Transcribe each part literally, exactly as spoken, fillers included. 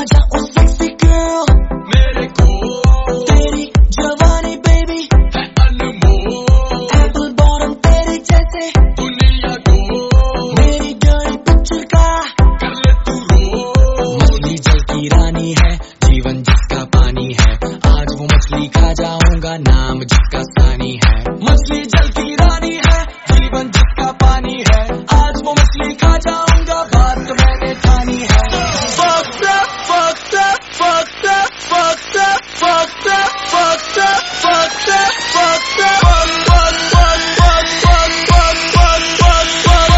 आजा ओ sexy girl मेरे को तेरी जवानी बेबी है अनमोल एप्पल बॉटम तेरे जैसे दुनिया को मेरी डर्टी पिक्चर का कर ले तू रो। मछली जल की रानी है जीवन जिसका पानी है आज वो मछली खा जाऊंगा नाम जिसका सानी है। मछली जल की रानी है जीवन जिसका पानी है आज वो मछली खा जाऊंगा बात मैंने ठानी है। Fucked up, fucked up, fucked up, fucked up, fucked up, fucked up, fucked up, fucked up, fuck, fuck, fuck, fuck, fuck, fuck, fuck, fuck, fuck,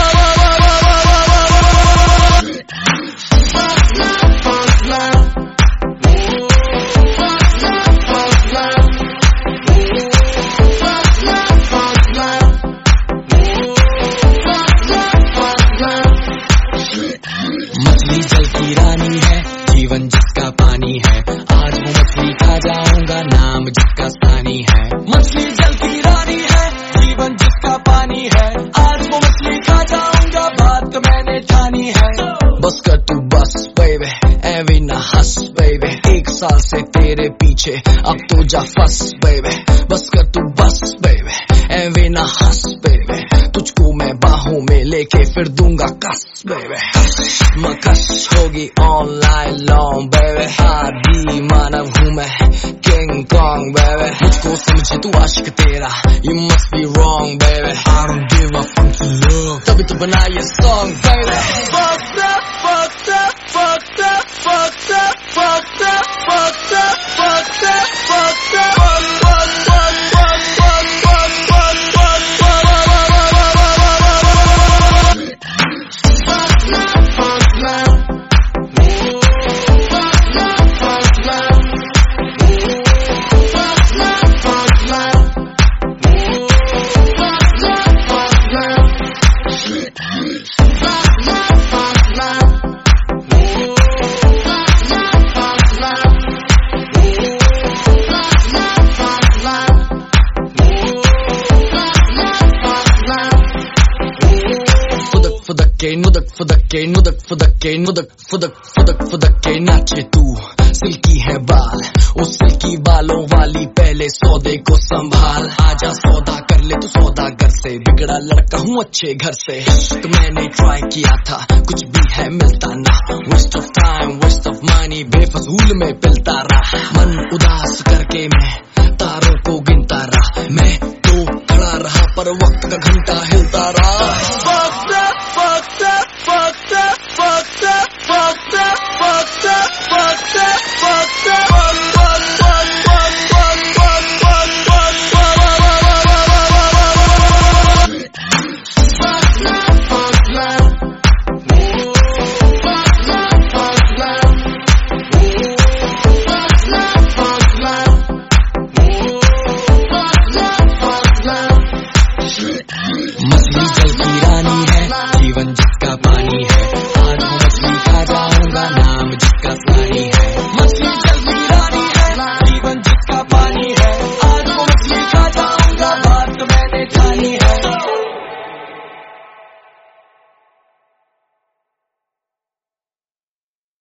मछली जल की रानी है जीवन जिसका पानी है आज वो मछली खा जाऊंगा नाम जिसका सानी है। मछली जल की रानी है जीवन जिसका पानी है आज वो मछली खा जाऊंगा बात मैंने ठानी है। बस कर तू बस बेबे एवी ना हंस बेबे एक साल से तेरे पीछे अब तो जा फंस बेबे। बस कर तू बस बेबे एवी ना हंस बेबे तुझको मैं बाहों में लेके फिर दूंगा कस बेबे। मकस होगी ऑनलाइन लॉन्ग बेबे आदि मानव हूँ मैं किंग कॉन्ग बेबे मुझको समझे तू आशिक तेरा you must be wrong baby I don't give a fuck to love तभी तो बना ये song baby। Fucked up, fucked up, fucked up, fucked up, fucked up, fucked up, fucked up, fucked up, fuck, fuck, fuck, fuck, fuck, fuck, fuck, fuck, fuck, फुदके नुदक फुदके नुदक फुदके नुदक फुदक फुदक फुदके नाचे तू silkie है बाल उस silkie बालों वाली पहले सौदे को संभाल आजा सौदा कर ले तू सौदागर से बिगड़ा लड़का हूँ अच्छे घर से। तो मैंने ट्राई किया था कुछ भी है मिलता ना waste of time waste of money बेफजूल में पिलता रहा मन उदास करके मैं तारों को गिनता रहा मैं तो खड़ा रहा पर वक्त का घंटा हिलता रहा।